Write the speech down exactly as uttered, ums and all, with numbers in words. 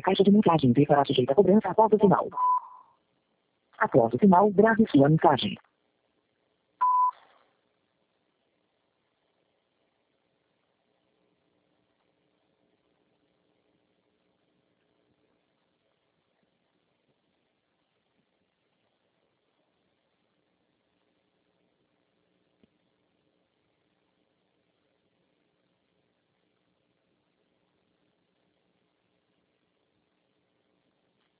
A caixa de mensagens estará sujeita a cobrança após o sinal. Após o sinal, grave sua mensagem.